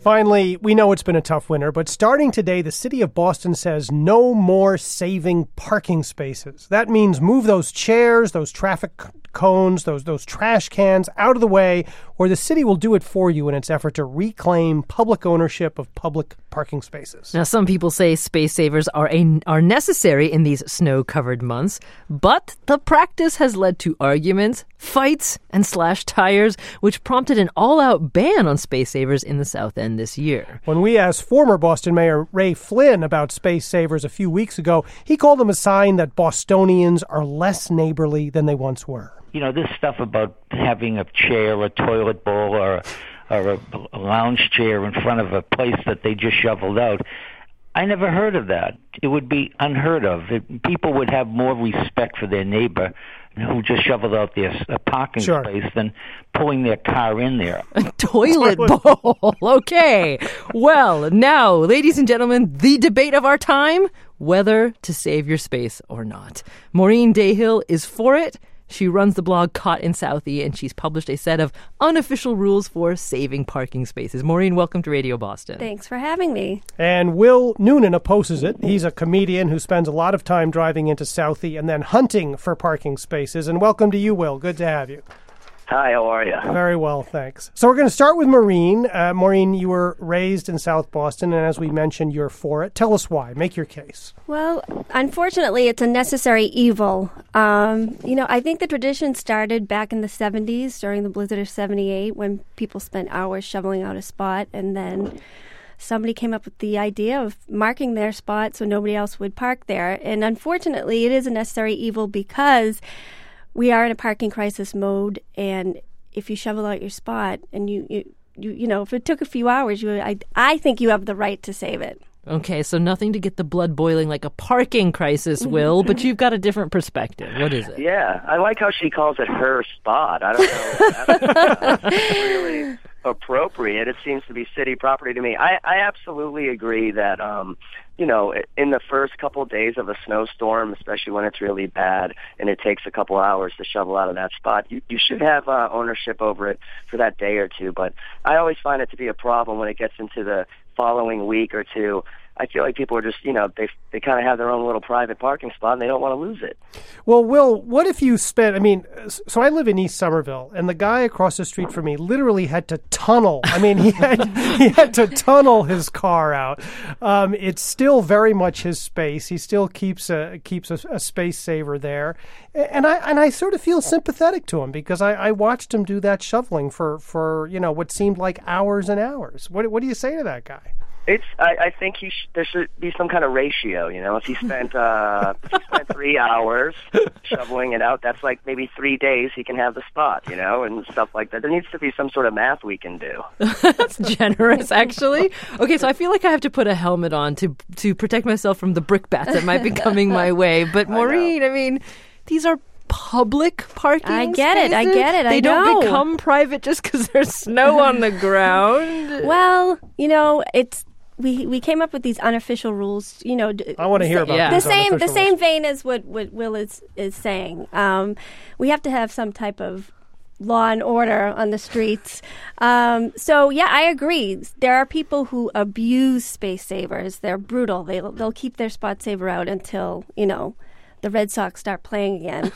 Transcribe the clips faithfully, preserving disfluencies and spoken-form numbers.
Finally, we know it's been a tough winter, but starting today, the city of Boston says no more saving parking spaces. That means move those chairs, those traffic cones, those those trash cans out of the way, or the city will do it for you in its effort to reclaim public ownership of public parking spaces. Now, some people say space savers are a, are necessary in these snow-covered months, but the practice has led to arguments, fights, and slashed tires, which prompted an all-out ban on space savers in the South End this year. When we asked former Boston Mayor Ray Flynn about space savers a few weeks ago, he called them a sign that Bostonians are less neighborly than they once were. You know, this stuff about having a chair, a toilet bowl, or, or a lounge chair in front of a place that they just shoveled out, I never heard of that. It would be unheard of. It, people would have more respect for their neighbor who just shoveled out their uh, parking Sure. space than pulling their car in there. A toilet bowl. Okay. Well, now, ladies and gentlemen, the debate of our time, whether to save your space or not. Maureen Dayhill is for it. She runs the blog Caught in Southie, and she's published a set of unofficial rules for saving parking spaces. Maureen, welcome to Radio Boston. Thanks for having me. And Will Noonan opposes it. He's a comedian who spends a lot of time driving into Southie and then hunting for parking spaces. And welcome to you, Will. Good to have you. Hi, how are you? Very well, thanks. So we're going to start with Maureen. Uh, Maureen, you were raised in South Boston, and as we mentioned, you're for it. Tell us why. Make your case. Well, unfortunately, it's a necessary evil. Um, you know, I think the tradition started back in the seventies during the blizzard of seventy-eight when people spent hours shoveling out a spot, and then somebody came up with the idea of marking their spot so nobody else would park there. And unfortunately, it is a necessary evil because we are in a parking crisis mode, and if you shovel out your spot and you, you, you, you know, if it took a few hours, you, I, I think you have the right to save it. Okay, so nothing to get the blood boiling like a parking crisis, Will, but you've got a different perspective. What is it? Yeah, I like how she calls it her spot. I don't know if that's, uh, really appropriate. It seems to be city property to me. I, I absolutely agree that, um, you know, in the first couple of days of a snowstorm, especially when it's really bad and it takes a couple hours to shovel out of that spot, you, you should have uh, ownership over it for that day or two. But I always find it to be a problem when it gets into the following week or two. I feel like people are just, you know, they they kind of have their own little private parking spot and they don't want to lose it. Well, Will, what if you spent, I mean, so I live in East Somerville, and the guy across the street from me literally had to tunnel. I mean, he had he had to tunnel his car out. Um, it's still very much his space. He still keeps a keeps a, a space saver there. And I and I sort of feel sympathetic to him because I, I watched him do that shoveling for, for, you know, what seemed like hours and hours. What what do you say to that guy? It's. I, I think he sh- there should be some kind of ratio. You know, if he spent uh, if he spent three hours shoveling it out, that's like maybe three days he can have the spot. You know, and stuff like that. There needs to be some sort of math we can do. That's generous, actually. Okay, so I feel like I have to put a helmet on to to protect myself from the brickbats that might be coming my way. But Maureen, I, I mean, these are public parking I get spaces. it. I get it. They I don't know. become private just because there's snow on the ground. Well, you know, it's. We we came up with these unofficial rules, you know. D- I want to hear about yeah. the these same the unofficial same rules. vein as what, what Will is is saying. Um, we have to have some type of law and order on the streets. Um, so yeah, I agree. There are people who abuse space savers. They're brutal. They they'll keep their spot saver out until, you know, the Red Sox start playing again.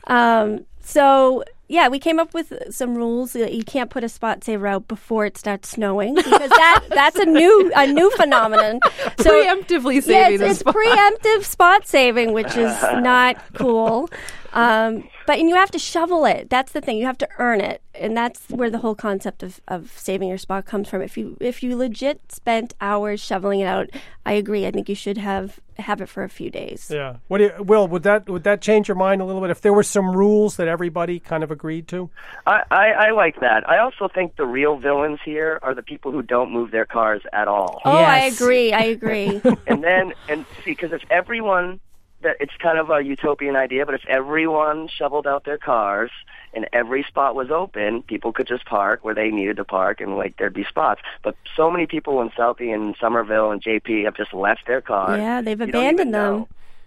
um, so. Yeah, we came up with some rules. You can't put a spot saver out before it starts snowing because that that's a new a new phenomenon. So, Preemptively saving yeah, it's, the it's spot. preemptive spot saving, which is not cool. Um, but and you have to shovel it. That's the thing. You have to earn it, and that's where the whole concept of, of saving your spot comes from. If you if you legit spent hours shoveling it out, I agree. I think you should have have it for a few days. Yeah. What do you, Will, would that would that change your mind a little bit if there were some rules that everybody kind of agreed to? I, I, I like that. I also think the real villains here are the people who don't move their cars at all. Oh, I Yes. agree. I agree. And then, and see, because if everyone, that it's kind of a utopian idea, but if everyone shoveled out their cars and every spot was open, people could just park where they needed to park and like there'd be spots. But so many people in Southie and Somerville and J P have just left their cars. Yeah, they've You don't even abandoned them. know.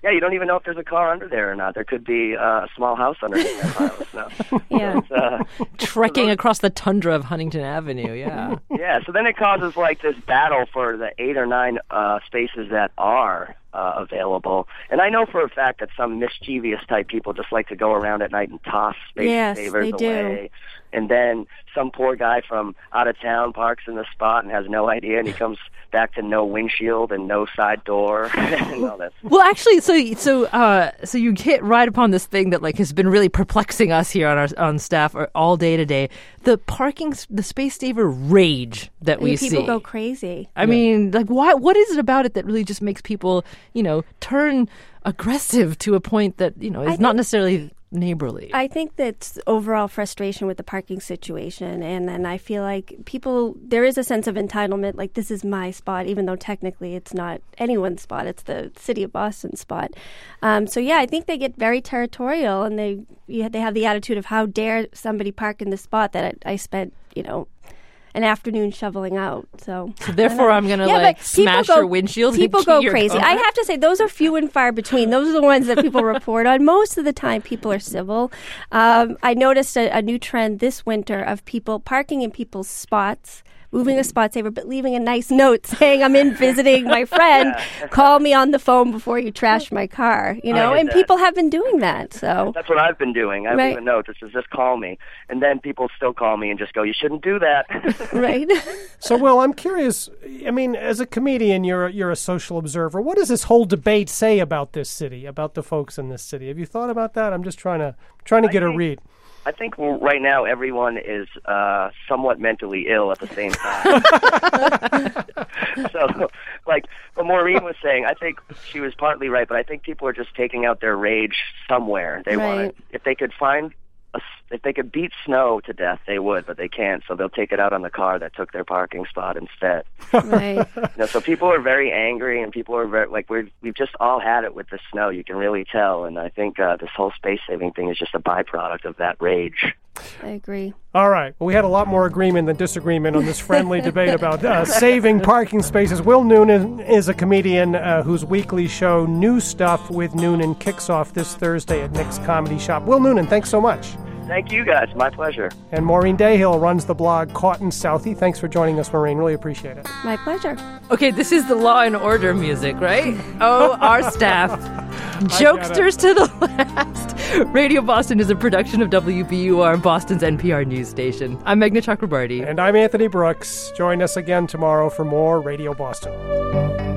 yeah, you don't even know if there's a car under there or not. There could be uh, a small house underneath that pile of snow. Yeah. So uh, Trekking across the tundra of Huntington Avenue, yeah. yeah, so then it causes like this battle for the eight or nine uh, spaces that are uh, available. And I know for a fact that some mischievous type people just like to go around at night and toss space Yes, savers they do. away. And then some poor guy from out of town parks in the spot and has no idea, and he comes back to no windshield and no side door and all that. Well, actually, so so uh, so you hit right upon this thing that like has been really perplexing us here on our on staff all day today. The parking, the space saver rage that I we mean, see. people go crazy. I mean, like, why? What is it about it that really just makes people, you know, turn aggressive to a point that you know is I not think- necessarily neighborly? I think that's overall frustration with the parking situation. And then I feel like people, there is a sense of entitlement, like this is my spot, even though technically it's not anyone's spot. It's the city of Boston's spot. Um, so, yeah, I think they get very territorial and they yeah, they have the attitude of how dare somebody park in the spot that I, I spent, you know, an afternoon shoveling out. So, So therefore, I'm going to Yeah, like but people smash go- your windshield. People and go key your crazy. car. I have to say, those are few and far between. Those are the ones that people report on. Most of the time, people are civil. Um, I noticed a, a new trend this winter of people parking in people's spots, moving a spot saver, but leaving a nice note saying, I'm in visiting my friend. Call me on the phone before you trash my car. You know, I hate and that. people have been doing that. So, That's what I've been doing. I Right. leave a note that says, just call me. And then people still call me and just go, you shouldn't do that. right. So, Will, I'm curious. I mean, as a comedian, you're you're a social observer. What does this whole debate say about this city, about the folks in this city? Have you thought about that? I'm just trying to trying to get a think- read. I think right now everyone is uh, somewhat mentally ill at the same time. So, like what Maureen was saying, I think she was partly right, but I think people are just taking out their rage somewhere. They Right. want to, if they could find, a, if they could beat snow to death, they would, but they can't. So they'll take it out on the car that took their parking spot instead. Right. You know, so people are very angry, and people are very like we're we've just all had it with the snow. You can really tell, and I think uh, this whole space saving thing is just a byproduct of that rage. I agree. All right. Well, we had a lot more agreement than disagreement on this friendly debate about uh, saving parking spaces. Will Noonan is a comedian uh, whose weekly show, New Stuff with Noonan, kicks off this Thursday at Nick's Comedy Shop. Will Noonan, thanks so much. Thank you, guys. My pleasure. And Maureen Dayhill runs the blog Caught in Southie. Thanks for joining us, Maureen. Really appreciate it. My pleasure. Okay, this is the Law and Order music, right? Oh, our staff. Jokesters to the last. Radio Boston is a production of W B U R, Boston's N P R news station. I'm Meghna Chakrabarti. And I'm Anthony Brooks. Join us again tomorrow for more Radio Boston.